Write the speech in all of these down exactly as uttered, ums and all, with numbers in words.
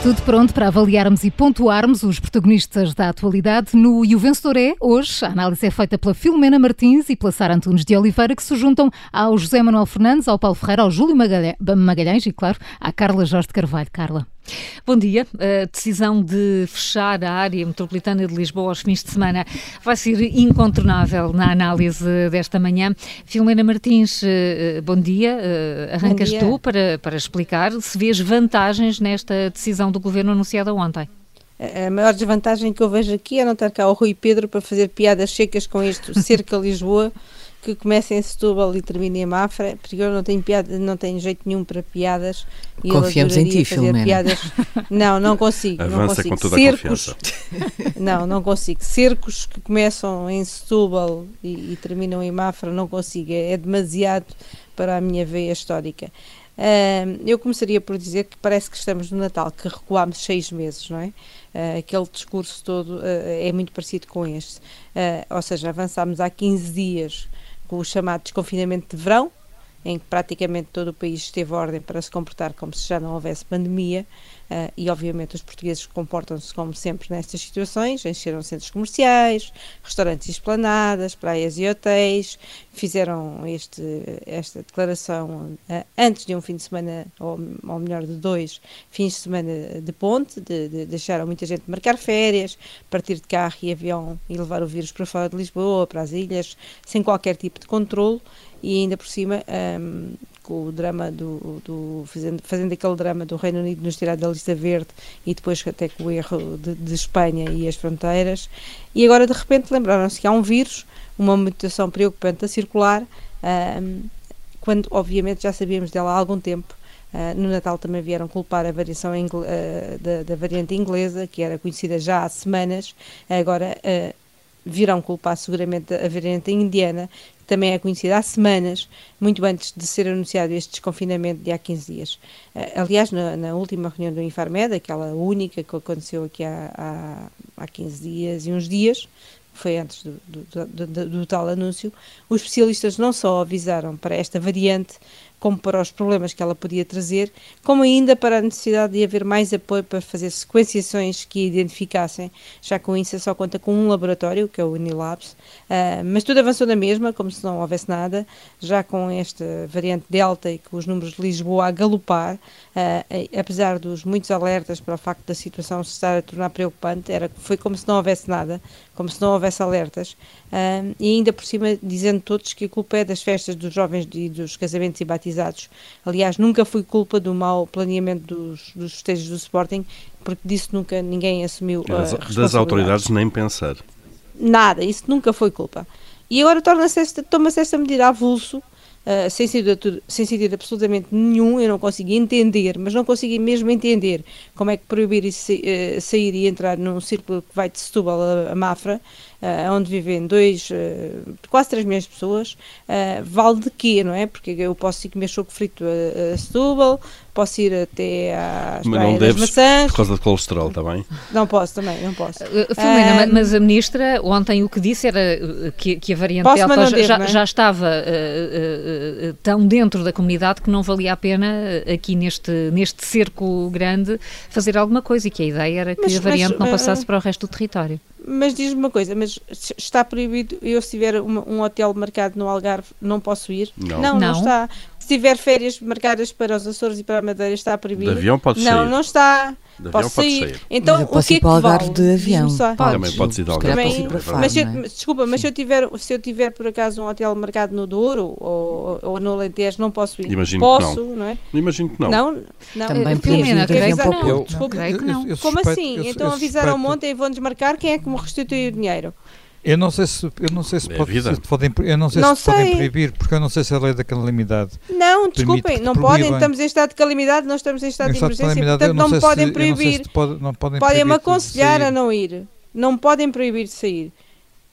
Tudo pronto para avaliarmos e pontuarmos os protagonistas da atualidade no E o Vencedor é, hoje. A análise é feita pela Filomena Martins e pela Sara Antunes de Oliveira, que se juntam ao José Manuel Fernandes, ao Paulo Ferreira, ao Júlio Magalhães e, claro, à Carla Jorge de Carvalho. Carla. Bom dia. A decisão de fechar a área metropolitana de Lisboa aos fins de semana vai ser incontornável na análise desta manhã. Filomena Martins, bom dia. Arrancas bom dia. tu para, para explicar se vês vantagens nesta decisão do Governo anunciada ontem. A maior desvantagem que eu vejo aqui é não estar cá o Rui Pedro para fazer piadas secas com isto, cerca Lisboa, que começa em Setúbal e termina em Mafra, porque eu não tenho, piada, não tenho jeito nenhum para piadas. E Confiamos em ti, Filomena. Piadas. Não, não consigo. Avança não consigo. com toda Cercos, a confiança. Não, não consigo. Cercos que começam em Setúbal e, e terminam em Mafra, não consigo. É, é demasiado para a minha veia histórica. Uh, eu começaria por dizer que parece que estamos no Natal, que recuámos seis meses, não é? Uh, aquele discurso todo uh, é muito parecido com este. Uh, ou seja, avançámos há quinze dias com o chamado desconfinamento de verão, em que praticamente todo o país esteve à ordem para se comportar como se já não houvesse pandemia, uh, e obviamente os portugueses comportam-se como sempre nestas situações, encheram centros comerciais, restaurantes e esplanadas, praias e hotéis, fizeram este, esta declaração uh, antes de um fim de semana, ou, ou melhor de dois fins de semana de ponte, de, de, deixaram muita gente marcar férias, partir de carro e avião e levar o vírus para fora de Lisboa, para as ilhas, sem qualquer tipo de controle. E ainda por cima, um, com o drama do, do fazendo, fazendo aquele drama do Reino Unido nos tirar da lista verde e depois até com o erro de, de Espanha e as fronteiras, e agora de repente lembraram-se que há um vírus, uma mutação preocupante a circular, um, quando obviamente já sabíamos dela há algum tempo. Uh, no Natal também vieram culpar a variação uh, da, da variante inglesa, que era conhecida já há semanas, agora uh, virão culpar seguramente a variante indiana, que também é conhecida há semanas, muito antes de ser anunciado este desconfinamento de há quinze dias. Uh, aliás, na, na última reunião do Infarmed, aquela única que aconteceu aqui há, há, há quinze dias e uns dias, foi antes do, do, do, do, do tal anúncio, os especialistas não só avisaram para esta variante, como para os problemas que ela podia trazer, como ainda para a necessidade de haver mais apoio para fazer sequenciações que a identificassem, já que o INSA só conta com um laboratório, que é o Unilabs, uh, mas tudo avançou na mesma, como se não houvesse nada, já com esta variante Delta e com os números de Lisboa a galopar, uh, apesar dos muitos alertas para o facto da situação se estar a tornar preocupante, era, foi como se não houvesse nada, como se não houvesse alertas, uh, e ainda por cima dizendo todos que a culpa é das festas dos jovens e dos casamentos e batizados. Aliás, nunca foi culpa do mau planeamento dos, dos festejos do Sporting, porque disso nunca ninguém assumiu a responsabilidade. Das autoridades nem pensar. Nada, isso nunca foi culpa. E agora torna-se esta, toma-se esta medida a avulso, uh, sem, sentido, sem sentido absolutamente nenhum. Eu não consigo entender, mas não consigo mesmo entender como é que proibir isso, uh, sair e entrar num círculo que vai de Setúbal a, a Mafra, Uh, onde vivem dois, uh, quase três milhões de pessoas, uh, vale de quê, não é? Porque eu posso ir comer choco frito a, a Setúbal, posso ir até às mas praias das maçãs. Por causa de colesterol, está bem? Não posso também, não posso. Uh, Filomena, uh, mas a Ministra ontem o que disse era que, que a variante posso, Delta devo, já, é? já estava uh, uh, uh, tão dentro da comunidade que não valia a pena aqui neste, neste cerco grande fazer alguma coisa, e que a ideia era que mas, a variante mas, não passasse uh, para o resto do território. Mas diz-me uma coisa, mas está proibido, eu se tiver uma, um hotel marcado no Algarve, não posso ir? Não. Não, não, não está. Se tiver férias marcadas para os Açores e para a Madeira, está proibido? De avião pode não, sair. Não, não está. De posso sair. sair. Então, mas eu posso o que ir é para o que Algarve vale? de avião. Podes. Também podes ir de Algarve. Também, para Faro, mas se eu, não é? desculpa, mas se eu, tiver, se eu tiver por acaso um hotel marcado no Douro ou, ou no Alentejo, não posso ir. Imagino posso, que não. não é? Imagino que não. Não, não. Também podemos ir de avião para o Porto. Desculpa, creio que não. Eu, eu como suspeito, assim? eu, Então eu avisaram suspeito. ontem e vão desmarcar, quem é que me restitui o dinheiro? Eu não sei se, eu não sei se, É pode, vida. se podem, eu não sei Não se podem sei. proibir, porque eu não sei se a lei da calamidade. Não, desculpem, Permite que não proíbam. podem, estamos em estado de calamidade, nós estamos em estado Em de estado de emergência, calamidade, eu portanto não me sei podem se- eu não sei proibir. se pode- não podem Podem-me proibir de aconselhar sair. a não ir. Não me podem proibir de sair.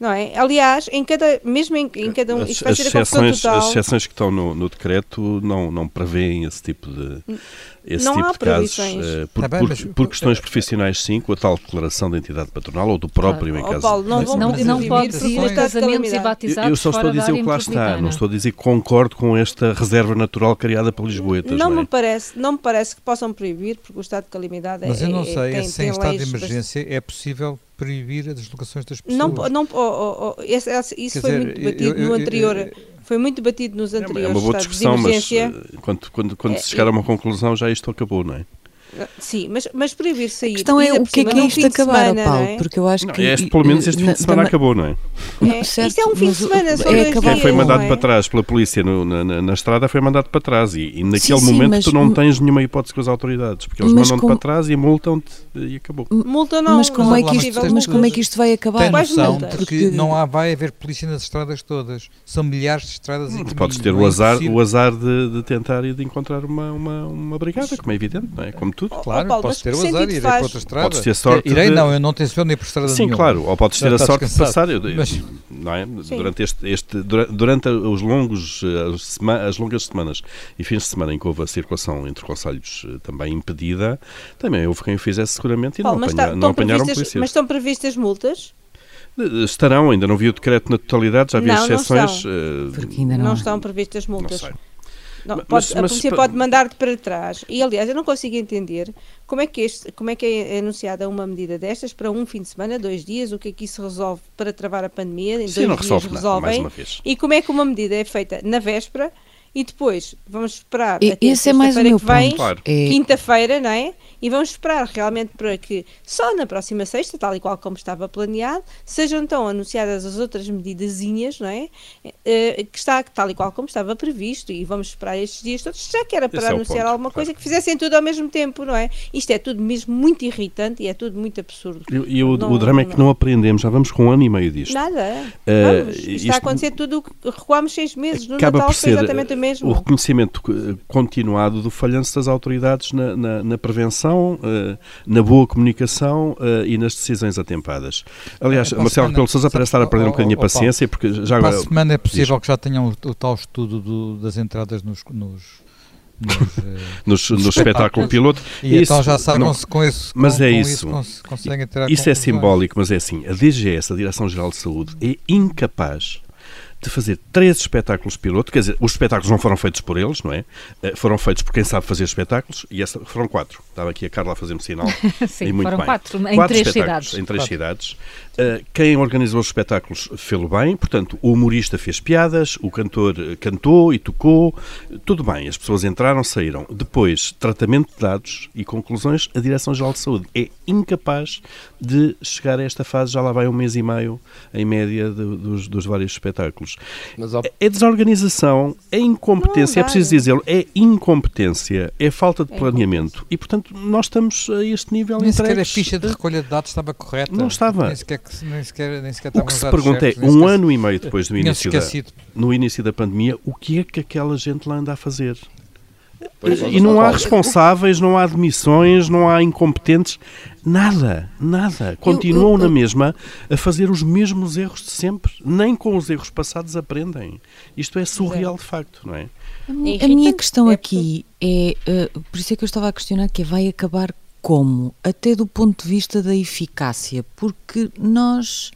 Não é? Aliás, em cada, mesmo em, em cada um, As, isto vai as, ser a confusão exceções, total. as exceções que estão no, no decreto não, não prevêem esse tipo de, esse Não tipo há de casos. proibições. eh, por, Tá bem, por, mas- por questões profissionais, sim, com a tal declaração de entidade patronal ou do próprio em Oh, caso. Paulo, não Mas- vão Não, mas não as pode limitações- dizer estado de casamentos e calamidade. Eu, batizados eu só estou fora a dizer da o área que lá está, metropolitana. não estou a dizer que concordo com esta reserva natural criada pelos lisboetas. Não Não, me é? parece, não me parece que possam proibir, porque o estado de calamidade Mas é, eu não é- sei, tem, assim, tem em estado de leis emergência é possível proibir as deslocações das pessoas. Não, não, oh, oh, oh, esse- esse- isso Quer foi dizer, muito debatido eu- eu- no eu- anterior, eu- foi muito debatido nos É uma- anteriores é uma boa estados de discussão, mas emergência. eh, quando, quando, quando É, se chegar a uma conclusão já isto acabou, não é? Sim, mas, mas proibir sair. A questão é ainda o por que é cima que é num isto fim de acabar, semana, Paulo, não é? porque eu acho Não, que... este, pelo menos este eh, fim de semana na- acabou, não é? É, certo, isto é um fim mas de o- semana, são é dois acabar Quem dias, foi com- mandado não é? para trás pela polícia no- na, na- na estrada foi mandado para trás e, e naquele Sim, sim, momento mas- tu não tens nenhuma hipótese com as autoridades, porque eles Mas mandam-te com- para trás e multam-te e acabou. Multa não, mas como, não é que mas isto, multas. mas como é que isto vai acabar? Tem Quais noção, multas? porque não há, vai haver polícia nas estradas todas. São milhares de estradas e caminhos. Podes ter não o é azar, impossível. o azar de, de tentar e de encontrar uma, uma, uma brigada, como é evidente, não é? Como tudo. Claro, Oh, Paulo, podes mas ter que o azar e sentido irei faz? para outra estrada. Podes ter sorte Irei de- não, eu não tenciono ir por estrada Sim, nenhuma. claro, ou podes ter Já a estás sorte de cansado. passar, eu- Mas- não é? Sim. Durante, este, este, dura- durante os longos, eh, as, sema- as longas semanas e fins de semana em que houve a circulação entre concelhos eh, também impedida, também houve quem o fizesse seguramente e Paulo, não, mas, apanha- está- não estão apanharam previstas, polícia. mas estão previstas multas? Eh, Estarão, ainda não vi o decreto na totalidade, já vi Não, as não exceções. estão. eh, Porque ainda não, Não há. estão previstas não multas. sei. Não, Mas- pode- a mas- polícia mas- pode mandar-te para trás. E, aliás, eu não consigo entender como é, que este, como é que é anunciada uma medida destas para um fim de semana, dois dias, o que é que isso resolve para travar a pandemia, em Sim, dois não dias resolve nada, mais resolvem, uma vez. e como é que uma medida é feita na véspera e depois vamos esperar E- até esse é mais o sexta-feira meu que vem, ponto. Claro. É- quinta-feira, não é? E vamos esperar realmente para que só na próxima sexta, tal e qual como estava planeado, sejam então anunciadas as outras medidazinhas, não é? Eh, que está tal e qual como estava previsto, e vamos esperar estes dias todos, já que era para Esse é o anunciar ponto, alguma claro. coisa, que fizessem tudo ao mesmo tempo, não é? Isto é tudo mesmo muito irritante e é tudo muito absurdo. E, e o, Não- o drama é que não aprendemos, já vamos com um ano e meio disto. Nada. Eh, Vamos, isto, isto- está a acontecer tudo, o que recuámos seis meses, no Acaba Natal por foi ser exatamente o mesmo. o reconhecimento eh, continuado do falhanço das autoridades na, na- na prevenção, eh, na boa comunicação eh, e nas decisões atempadas. Aliás, É, para a Marcelo semana- Rebelo de Sousa parece estar a perder um Oh, oh, bocadinho a oh, Paulo, paciência, porque já Para agora... a semana é possível diz. que já tenham o, o tal estudo do- das entradas nos, nos, nos, eh, Nos, no espetáculo piloto. e Isso- então já sabem não, se com isso, mas com, é com isso. cons- conseguem tirar Isso é conclusões. simbólico, mas é assim, a D G S, a Direção-Geral de Saúde, é incapaz de fazer três espetáculos piloto, quer dizer, os espetáculos não foram feitos por eles, não é? Eh, Foram feitos por quem sabe fazer espetáculos, e essa, foram quatro. Estava aqui a Carla a fazer-me sinal. Sim, E muito foram bem. quatro, em Quatro três espetáculos cidades. Em três cidades. Uh, quem organizou os espetáculos fez-lo bem, portanto, o humorista fez piadas, o cantor uh, cantou e tocou, tudo bem, as pessoas entraram, saíram. Depois, tratamento de dados e conclusões, a Direção-Geral de Saúde é incapaz de chegar a esta fase, já lá vai um mês e meio, em média, de- dos, dos vários espetáculos. Mas, ó, É desorganização, é incompetência, é Não, preciso vai. dizê-lo, é incompetência, é falta de planeamento. E, portanto, nós estamos a este nível Nem sequer a entregues. ficha de recolha de dados estava correta. Não estava. Nem sequer, que- nem sequer, nem sequer O estavam que os se dados pergunta é, certos, nem um sequer- ano e meio depois do Tinha-se início da, esquecido. no início da pandemia, o que é que aquela gente lá anda a fazer? pois, E não há Paulo, responsáveis, não há demissões, não há incompetentes, nada, nada. Continuam eu- na mesma a fazer os mesmos erros de sempre. Nem com os erros passados aprendem. Isto é surreal de facto, não é? A minha, É a minha irritante, questão é aqui é, eh, por isso é que eu estava a questionar, que é, vai acabar como? Até do ponto de vista da eficácia, porque nós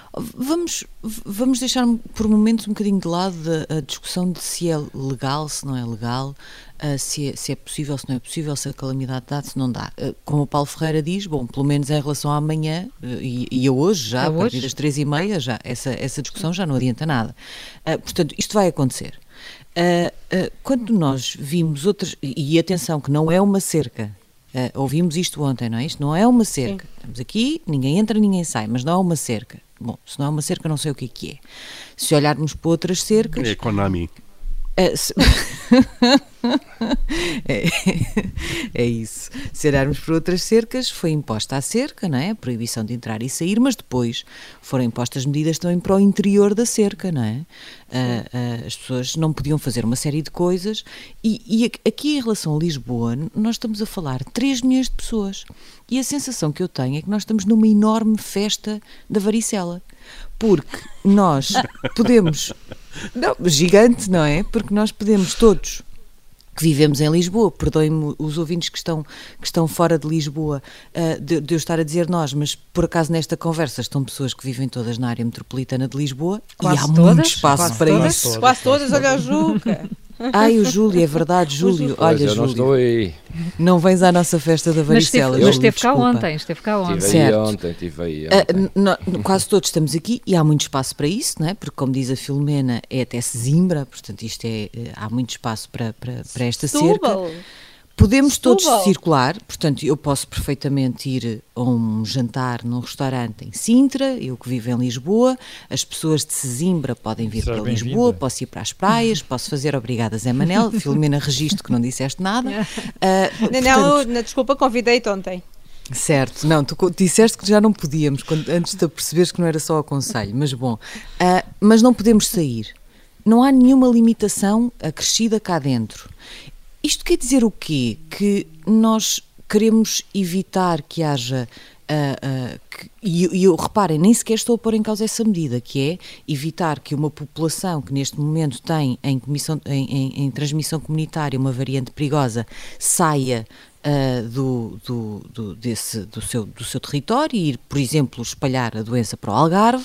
vamos, vamos deixar por momentos um bocadinho de lado a, a discussão de se é legal, se não é legal, uh, se, é, se é possível, se não é possível, se a calamidade dá, se não dá. Uh, como o Paulo Ferreira diz, bom, pelo menos em relação a amanhã uh, e, e a hoje já, A a partir hoje? das três e meia, já, essa, essa discussão já não adianta nada. Uh, portanto, isto vai acontecer. Uh, uh, quando nós vimos outras, e, e atenção que não é uma cerca, uh, ouvimos isto ontem, não é? Isto não é uma cerca. Sim. Estamos aqui, ninguém entra, ninguém sai, mas não é uma cerca. Bom, se não é uma cerca, não sei o que é que é. Se olharmos para outras cercas... É Konami. uh, se- É, é isso. Se olharmos para outras cercas, foi imposta a cerca, não é? A proibição de entrar e sair, mas depois foram impostas medidas também para o interior da cerca, não é? Uh, uh, as pessoas não podiam fazer uma série de coisas e, e aqui em relação a Lisboa, nós estamos a falar de três milhões de pessoas e a sensação que eu tenho é que nós estamos numa enorme festa da varicela. Porque nós podemos... Não, gigante, não é? Porque nós podemos todos... que vivemos em Lisboa, perdoem-me os ouvintes que estão, que estão fora de Lisboa uh, de, de eu estar a dizer nós, mas por acaso nesta conversa estão pessoas que vivem todas na área metropolitana de Lisboa quase e há todas, muito espaço quase para todas, isso. Quase todas, olha o Juca. Ai, o Júlio, é verdade, Júlio, Pois, olha eu não Júlio, estou aí. não vens à nossa festa da Mas esteve, varicela. mas Júlio, esteve cá desculpa. ontem, esteve cá ontem. Estive aí Certo. ontem, estive aí Ah, ontem. no- quase todos estamos aqui e há muito espaço para isso, não é? Porque como diz a Filomena, é até Sesimbra, portanto isto é, eh, há muito espaço para, para, para esta cerca. Setúbal. Podemos todos Setúbal. circular, portanto eu posso perfeitamente ir a um jantar num restaurante em Sintra, eu que vivo em Lisboa, as pessoas de Sesimbra podem vir Serás para bem-vinda. Lisboa, posso ir para as praias, posso fazer obrigada Zé Manel, Filomena, registro que não disseste nada. Ah, Não, portanto, não, não, desculpa, convidei-te ontem. certo, não, tu co- disseste que já não podíamos, quando- antes de perceberes que não era só o conselho, mas bom, ah, mas não podemos sair. Não há nenhuma limitação acrescida cá dentro. Isto quer dizer o quê? Que nós queremos evitar que haja... ah, ah, que- e, e eu, reparem, nem sequer estou a pôr em causa essa medida, que é evitar que uma população que neste momento tem em, comissão, em, em- em transmissão comunitária uma variante perigosa saia ah, do, do, do, desse, do, seu, do seu território e ir, por exemplo, espalhar a doença para o Algarve.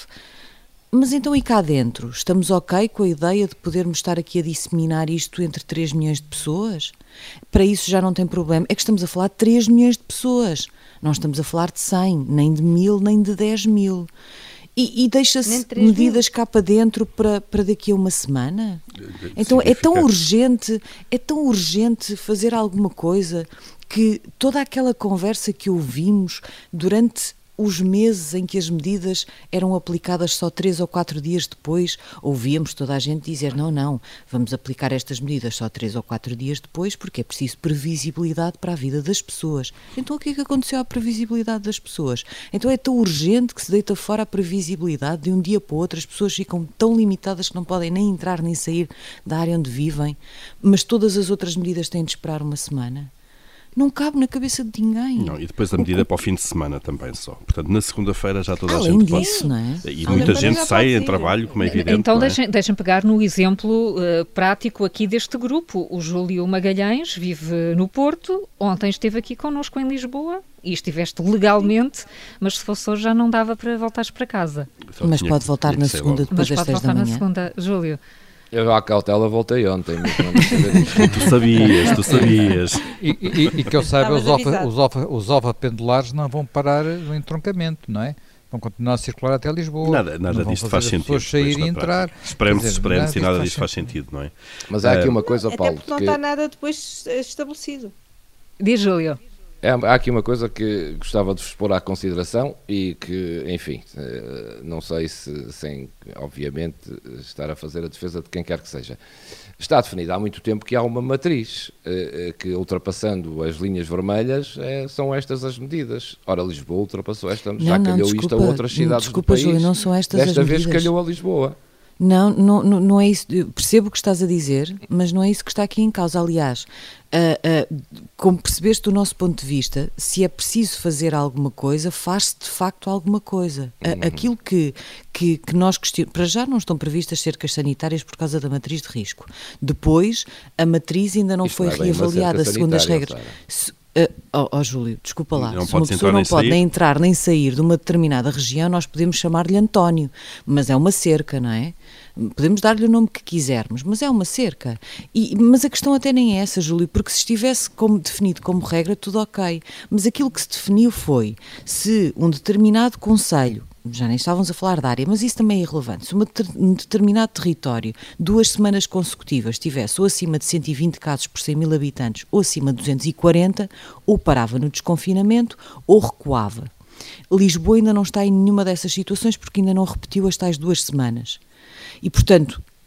Mas então e cá dentro? Estamos ok com a ideia de podermos estar aqui a disseminar isto entre três milhões de pessoas? Para isso já não tem problema. É que estamos a falar de três milhões de pessoas. Não estamos a falar de cem, nem de mil, nem de dez mil. E, e Nem deixa-se de três mil. medidas cá para dentro para, para daqui a uma semana? Então é tão Significa- urgente, é tão urgente fazer alguma coisa que toda aquela conversa que ouvimos durante os meses em que as medidas eram aplicadas só três ou quatro dias depois, ouvíamos toda a gente dizer não, não, vamos aplicar estas medidas só três ou quatro dias depois porque é preciso previsibilidade para a vida das pessoas. Então o que é que aconteceu à previsibilidade das pessoas? Então é tão urgente que se deita fora a previsibilidade de um dia para o outro, as pessoas ficam tão limitadas que não podem nem entrar nem sair da área onde vivem, mas todas as outras medidas têm de esperar uma semana. Não cabe na cabeça de ninguém. Não, e depois a medida é para o fim de semana também só. Portanto, na segunda-feira já toda a Além gente disso, pode... não é? E Além muita disso, gente já sai pode em sair. trabalho, como é evidente. Então não é? deixem, deixem pegar no exemplo uh, prático aqui deste grupo. O Júlio Magalhães vive no Porto, ontem esteve aqui connosco em Lisboa e estiveste legalmente, mas se fosse hoje já não dava para voltares para casa. Só Mas tinha pode que- voltar tinha na que ser segunda logo. Mas depois das pode seis da voltar na manhã. segunda. Júlio, Eu à cautela voltei ontem. Mas não deixei de dizer. Tu sabias, tu sabias. E, e- e que eu saiba, os, Estavas alfa, avisado. os, alfa, os alfa pendulares não vão parar no entroncamento, não é? Vão continuar a circular até Lisboa. Nada, nada Não vão disto fazer faz as sentido. pessoas sair depois, e na entrar. prática. Esperemos, Quer dizer, esperemos e nada nada disto disto faz sentido, não é? Mas há aqui Ah, uma coisa, Até Paulo, porque não que está nada depois estabelecido. diz Júlio. é, há aqui uma coisa que gostava de vos pôr à consideração e que, enfim, eh, não sei se, sem, obviamente, estar a fazer a defesa de quem quer que seja. Está definido há muito tempo que há uma matriz eh, eh, que, ultrapassando as linhas vermelhas, eh, são estas as medidas. Ora, Lisboa ultrapassou esta, Não, já não, calhou isto a desculpa, outras cidades desculpa, do país. Júlio, não são estas Desta as vez medidas. calhou a Lisboa. Não, não, não não é isso. Eu percebo o que estás a dizer, mas não é isso que está aqui em causa. Aliás, ah, ah, como percebeste do nosso ponto de vista, se é preciso fazer alguma coisa, faz-se de facto alguma coisa. A- Aquilo que, que, que nós questionamos, para já não estão previstas cercas sanitárias por causa da matriz de risco. Depois, a matriz ainda não Isto foi não é bem uma reavaliada cerca segundo as sanitária, regras. Sara. Se- Uh, oh, oh, Júlio, desculpa lá, Não se uma podes pessoa entrar não nem pode sair? nem entrar nem sair de uma determinada região, nós podemos chamar-lhe António, mas é uma cerca, não é? Podemos dar-lhe o nome que quisermos, mas é uma cerca. E, mas a questão até nem é essa, Júlio, porque se estivesse como, definido como regra, tudo ok. Mas aquilo que se definiu foi se um determinado concelho, já nem estávamos a falar da área, mas isso também é irrelevante. Se uma ter- um determinado território, duas semanas consecutivas, tivesse ou acima de cento e vinte casos por cem mil habitantes ou acima de duzentos e quarenta, ou parava no desconfinamento ou recuava. Lisboa ainda não está em nenhuma dessas situações porque ainda não repetiu as tais duas semanas. E, portanto,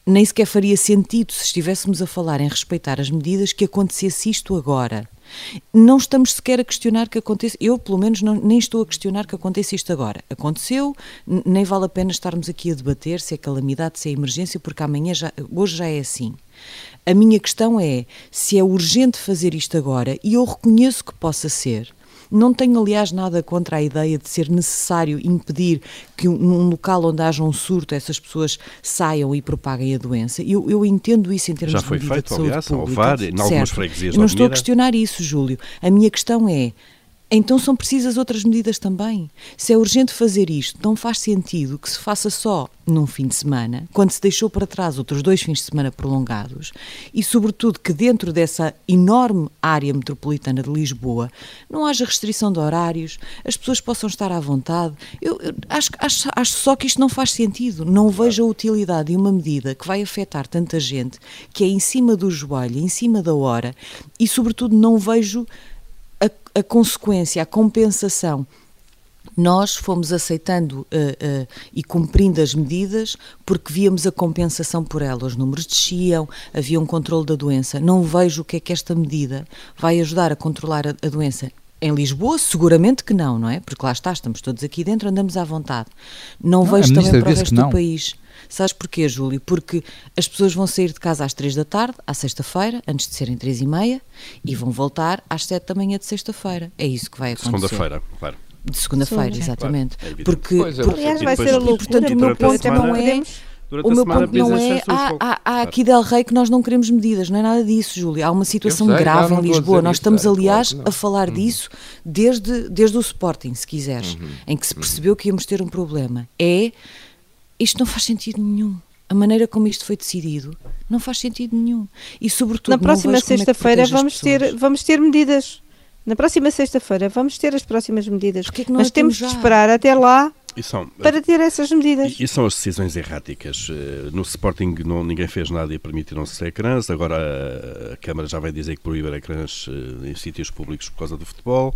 nem sequer faria sentido, se estivéssemos a falar em respeitar as medidas, que acontecesse isto agora. Não estamos sequer a questionar que aconteça, eu pelo menos não, nem estou a questionar que aconteça isto agora. Aconteceu, nem vale a pena estarmos aqui a debater se é calamidade, se é emergência, porque amanhã já, hoje já é assim. A minha questão é se é urgente fazer isto agora, e eu reconheço que possa ser. Não tenho, aliás, nada contra a ideia de ser necessário impedir que num local onde haja um surto essas pessoas saiam e propaguem a doença. Eu, eu entendo isso em termos Já de foi medida feito, de saúde aliás, ao pública. V A R, em algumas freguesias Eu não da estou a Avenida. questionar isso, Júlio. A minha questão é, então são precisas outras medidas também. Se é urgente fazer isto, não faz sentido que se faça só num fim de semana, quando se deixou para trás outros dois fins de semana prolongados, e sobretudo que dentro dessa enorme área metropolitana de Lisboa não haja restrição de horários, as pessoas possam estar à vontade. Eu, eu acho, acho, acho só que isto não faz sentido. Não vejo a utilidade de uma medida que vai afetar tanta gente, que é em cima do joelho, em cima da hora, e sobretudo não vejo a, a consequência, a compensação. Nós fomos aceitando uh, uh, e cumprindo as medidas porque víamos a compensação por elas. Os números desciam, havia um controle da doença. Não vejo o que é que esta medida vai ajudar a controlar a, a doença. Em Lisboa, seguramente que não, não é? Porque lá está, estamos todos aqui dentro, andamos à vontade. Não, não vejo também para o resto do país. Sabes porquê, Júlio? Porque as pessoas vão sair de casa às três da tarde, à sexta-feira, antes de serem três e meia, e vão voltar às sete da manhã de sexta-feira. É isso que vai acontecer. Segunda-feira, claro. De segunda-feira, exatamente. Claro, é porque, pois é, porque aliás, vai ser a loucura. Portanto, o meu ponto não é... O meu ponto não é, há, há, há aqui Del Rey que nós não queremos medidas, não é nada disso, Júlia. Há uma situação sei, grave não, não em Lisboa. Nós isso, estamos, é, aliás, claro a falar uhum. disso desde, desde o Sporting, se quiseres, uhum. em que se percebeu que íamos ter um problema. É, isto não faz sentido nenhum. A maneira como isto foi decidido não faz sentido nenhum. E, sobretudo, na próxima sexta-feira é vamos ter, vamos ter medidas. Na próxima sexta-feira vamos ter as próximas medidas. Porque é que mas temos já? de esperar até lá E são, para ter essas medidas. E, e são as decisões erráticas. No Sporting não, ninguém fez nada e permitiram-se ecrãs. Agora a, a Câmara já vai dizer que proíbe ecrãs em sítios públicos por causa do futebol.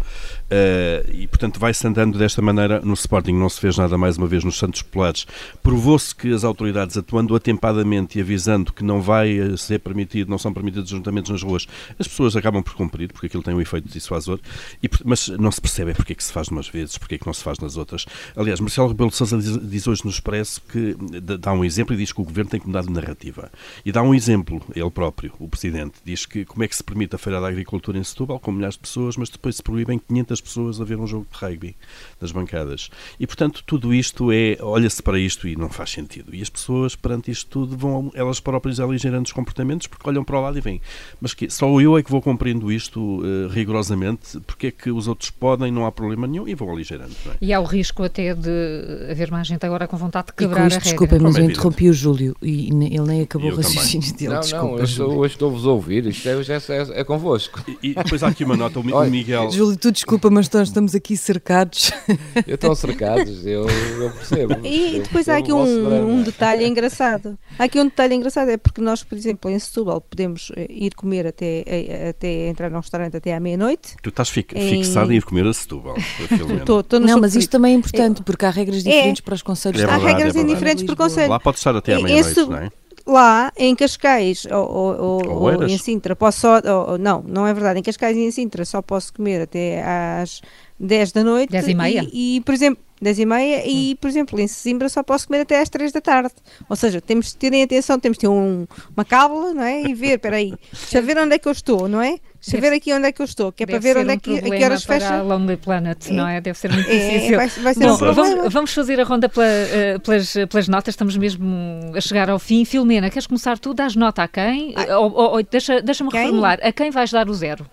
E, portanto, vai-se andando desta maneira. No Sporting não se fez nada, mais uma vez, nos Santos Populares. Provou-se que as autoridades, atuando atempadamente e avisando que não vai ser permitido, não são permitidos ajuntamentos nas ruas, as pessoas acabam por cumprir, porque aquilo tem um efeito dissuasor. E, mas não se percebe porque é que se faz umas vezes, porque é que não se faz nas outras. Aliás, Marcelo Rebelo de Sousa diz, diz hoje no Expresso que dá um exemplo e diz que o Governo tem que mudar de narrativa. E dá um exemplo, ele próprio, o Presidente, diz que como é que se permite a Feira da Agricultura em Setúbal, com milhares de pessoas, mas depois se proíbem quinhentas pessoas a ver um jogo de rugby nas bancadas. E, portanto, tudo isto é, olha-se para isto e não faz sentido. E as pessoas, perante isto tudo, vão elas próprias aligerando os comportamentos porque olham para o lado e vêm. Mas que, só eu é que vou compreendo isto uh, rigorosamente, porque é que os outros podem, não há problema nenhum, e vão aligerando. Não é? E há o risco até de haver mais gente agora com vontade de quebrar isto, a regra. Desculpem, mas eu interrompi o Júlio e ele nem acabou o raciocínio dele. Não, desculpa, não, eu estou, hoje estou-vos a ouvir, isto é, é, é convosco. E, e depois há aqui uma nota, o Miguel... Júlio, tu desculpa, mas nós estamos aqui cercados. Eu estou cercados, eu, eu percebo. E eu depois há aqui um, um detalhe engraçado. Há aqui um detalhe engraçado, é porque nós, por exemplo, em Setúbal podemos ir comer até, até entrar num restaurante até à meia-noite. Tu estás fi fixado em ir comer a Setúbal. Tô, tô não, mas isto também é importante, é, porque há regras diferentes é, para os concelhos. É há verdade, regras é diferentes para o concelho. Lá pode estar até à meia-noite, não é? Lá, em Cascais ou, ou, ou, ou em Sintra, posso só... Ou, não, não é verdade. Em Cascais e em Sintra só posso comer até às dez da noite. dez e meia? E, e por exemplo... dez e meia hum. e, por exemplo, em Sesimbra só posso comer até às três da tarde. Ou seja, temos de terem atenção, temos de ter um, uma cábula, não é? E ver, espera aí, deixa ver onde é que eu estou, não é? Deixa ver aqui onde é que eu estou, que é para ver onde um é que, a que horas fecha. Para a Lonely Planet, é. Não é? Deve ser muito é, difícil. Vai, vai ser Bom, um problema. Vamos, vamos fazer a ronda pela, uh, pelas, pelas notas, estamos mesmo a chegar ao fim. Filomena, queres começar tu? Dás nota a quem? Ah. Ou, ou, ou, deixa, deixa-me quem? reformular. A quem vais dar o zero?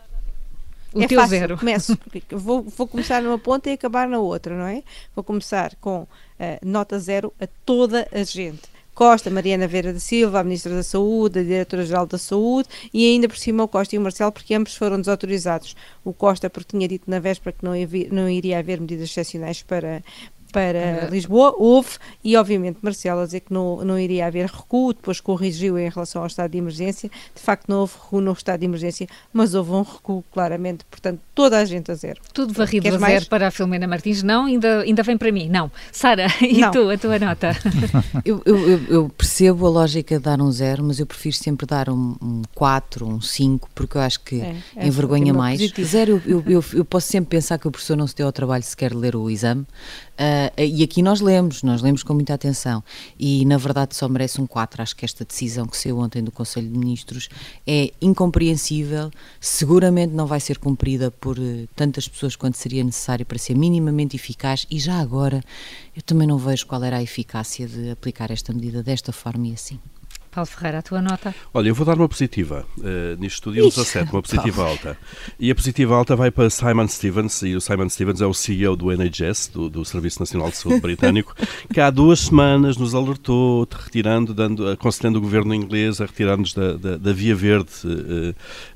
O é teu fácil, zero. Começo. Vou, vou começar numa ponta e acabar na outra, não é? Vou começar com uh, nota zero a toda a gente. Costa, Mariana Vieira da Silva, a Ministra da Saúde, a Diretora-Geral da Saúde e ainda por cima o Costa e o Marcelo, porque ambos foram desautorizados. O Costa porque tinha dito na véspera que não, havia, não iria haver medidas excepcionais para, para Lisboa. Houve, e obviamente Marcelo a dizer que não, não iria haver recuo, depois corrigiu em relação ao estado de emergência. De facto não houve recuo no estado de emergência, mas houve um recuo claramente, portanto toda a gente a zero. Tudo varrido Queres a zero mais? para a Filomena Martins, não? Ainda, ainda vem para mim, não. Sara, e Não. tu, a tua nota? Eu, eu, eu- eu percebo a lógica de dar um zero, mas eu prefiro sempre dar um, um quatro, um cinco, porque eu acho que É, é envergonha uma mais. positiva. Zero, eu, eu, eu, eu posso sempre pensar que o professor não se deu ao trabalho sequer de ler o exame, ah, e aqui nós lemos, nós lemos com muita atenção, e na verdade só merece um quatro. Acho que esta decisão que saiu ontem do Conselho de Ministros é incompreensível, seguramente não vai ser cumprida por eh, tantas pessoas quanto seria necessário para ser minimamente eficaz, e já agora eu também não vejo qual era a eficácia de aplicar esta medida desta forma e assim. Paulo Ferreira, a tua nota? Olha, eu vou dar uma positiva. Uh, nisto tudo, um dezassete, uma positiva alta. E a positiva alta vai para Simon Stevens, e o Simon Stevens é o C E O do N H S, do, do Serviço Nacional de Saúde Britânico, que há duas semanas nos alertou, retirando, dando, aconselhando o governo inglês a retirar-nos da, da, da via verde uh,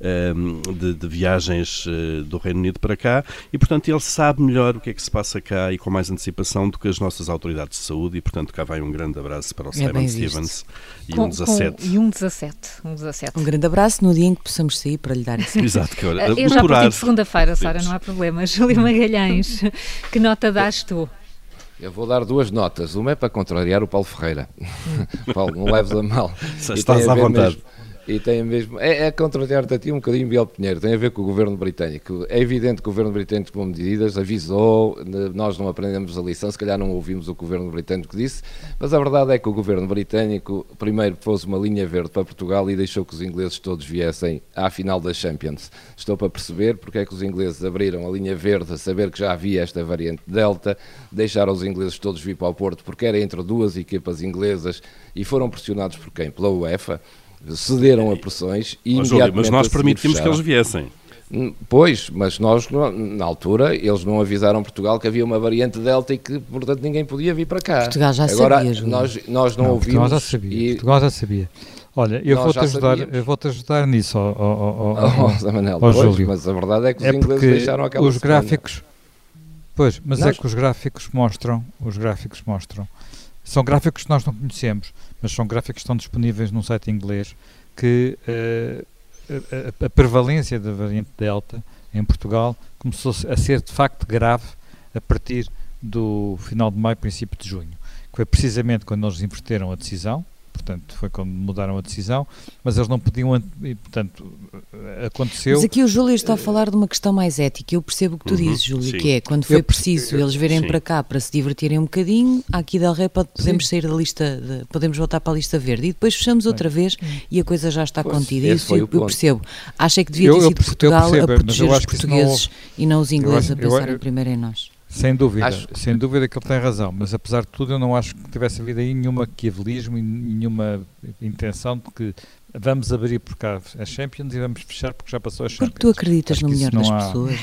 um, de, de viagens uh, do Reino Unido para cá, e portanto ele sabe melhor o que é que se passa cá e com mais antecipação do que as nossas autoridades de saúde, e portanto cá vai um grande abraço para o É Simon bem Stevens e Com- um dezassete. com- e um dezassete. Um dezassete. Um grande abraço no dia em que possamos sair para lhe dar isso. Exato, que olha, Eu já decorar- parti de segunda-feira, Sara, Podemos. não há problema. Júlio Magalhães, que nota dás tu? Eu vou dar duas notas. Uma é para contrariar o Paulo Ferreira. Paulo, não leves a mal. Se E estás tem a à ver vontade. mesmo- e tem mesmo. É, é contrariar-te a ti um bocadinho, Biel Pinheiro. Tem a ver com o governo britânico. É evidente que o governo britânico tomou medidas, avisou, ne- nós não aprendemos a lição, se calhar não ouvimos o que o governo britânico disse, mas a verdade é que o governo britânico primeiro pôs uma linha verde para Portugal e deixou que os ingleses todos viessem à final da Champions. Estou para perceber porque é que os ingleses abriram a linha verde a saber que já havia esta variante Delta, deixaram os ingleses todos vir para o Porto porque era entre duas equipas inglesas e foram pressionados por quem? Pela UEFA. Cederam a pressões e Ó, Júlio, mas imediatamente nós a seguir permitimos que fecharam. eles viessem. Hum, Pois, mas nós, na altura, eles não avisaram Portugal que havia uma variante Delta e que, portanto, ninguém podia vir para cá. Portugal já Agora, sabia, Júlio. nós, nós não, Não, ouvimos. Portugal já sabia. E... Portugal já sabia. Olha, eu Nós vou-te já ajudar, sabíamos. eu vou-te ajudar nisso, ó, ó, ó, ó, Oh, Zé Manel, ó, pois, Júlio. mas a verdade é que os É ingleses porque deixaram aquela os semana. gráficos, pois, mas é Nós- que os gráficos mostram, os gráficos mostram, são gráficos que nós não conhecemos, mas são gráficos que estão disponíveis num site inglês, que eh, a, a- a prevalência da variante Delta em Portugal começou a ser de facto grave a partir do final de maio, princípio de junho, que foi precisamente quando eles inverteram a decisão. Portanto, foi quando mudaram a decisão, mas eles não podiam, e, portanto, aconteceu. Mas aqui o Júlio está a falar de uma questão mais ética. Eu percebo o que tu Uhum, dizes, Júlio, sim. que é quando foi Eu perce- preciso eles virem sim. para cá para se divertirem um bocadinho, aqui Del Rey pode, podemos Sim. sair da lista, de- podemos voltar para a lista verde e depois fechamos outra vez e a coisa já está Pois, contida. esse Isso foi eu, o ponto. eu percebo. Achei que devia Eu- ter eu sido perce- eu Portugal percebo, a mas proteger eu os acho que isso não portugueses e não os ingleses acho- a eu pensarem acho- primeiro em nós. Sem dúvida, Acho- sem dúvida que ele tem razão, mas apesar de tudo eu não acho que tivesse havido aí nenhum maquiavelismo e nenhuma intenção de que vamos abrir por cá a Champions e vamos fechar porque já passou a Champions. Porque tu acreditas Acho no que melhor isso das não há- pessoas.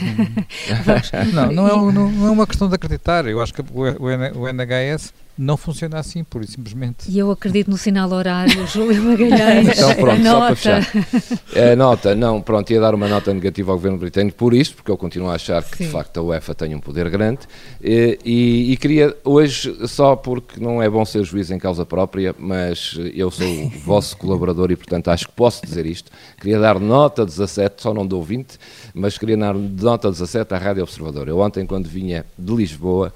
Não? Não, não é, um- não, não é uma questão de acreditar, eu acho que o, o N- o N H S não funciona assim, pura e simplesmente. E eu acredito no sinal horário, Júlio Magalhães. Então pronto, só para Nota. fechar. A nota, não, pronto, ia dar uma nota negativa ao governo britânico por isto, porque eu continuo a achar que Sim. de facto a UEFA tem um poder grande e, e, e queria hoje, só porque não é bom ser juiz em causa própria, mas eu sou o vosso colaborador e portanto acho que posso dizer isto, queria dar nota dezassete, só não dou vinte, mas queria dar nota dezassete à Rádio Observador. Eu ontem quando vinha de Lisboa,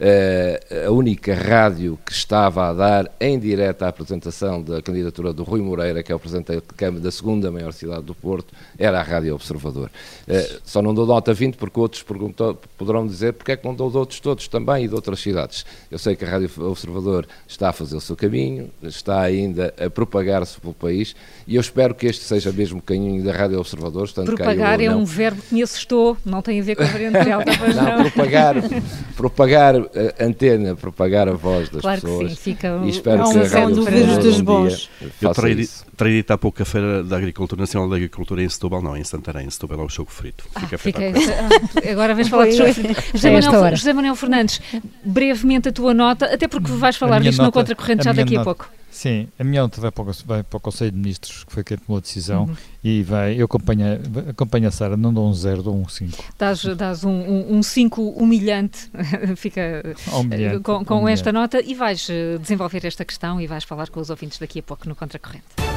Uh, a única rádio que estava a dar em direto a apresentação da candidatura do Rui Moreira, que é o Presidente da Câmara da segunda maior cidade do Porto, era a Rádio Observador. Uh, só não dou nota vinte porque outros perguntou, poderão dizer porque é que não dou de outros todos também e de outras cidades. Eu sei que a Rádio Observador está a fazer o seu caminho, está ainda a propagar-se pelo país e eu espero que este seja mesmo o caminho da Rádio Observador. Tanto Propagar cá eu é ou não. um verbo que me assustou, não tem a ver com a variante Delta, pois Não, não. propagar, propagar a antena, propagar a voz das Claro que pessoas. sim, fica um- E espero há que um a Rádio som Observador dos um bons. dia Eu faça terei dito, isso. terei dito há pouco a Feira da Agricultura Nacional da Agricultura em Setúbal, não, em Santarém. Em Setúbal é o choco frito. Ah, Fica fica, espetacular. ah, agora vens falar de Foi. José, José, A esta Manuel, hora. José Manuel Fernandes, brevemente a tua nota, até porque vais falar minha disto no nota- Contracorrente já a minha daqui a nota- pouco. Sim, a minha nota vai para, o, vai para o Conselho de Ministros, que foi quem tomou a decisão, uhum. e vai, eu acompanho, acompanho a Sara, não dou um zero, dou um cinco. Dás, dás um cinco um, um humilhante, fica humilhante, com, com humilhante. esta nota, e vais desenvolver esta questão e vais falar com os ouvintes daqui a pouco no Contracorrente.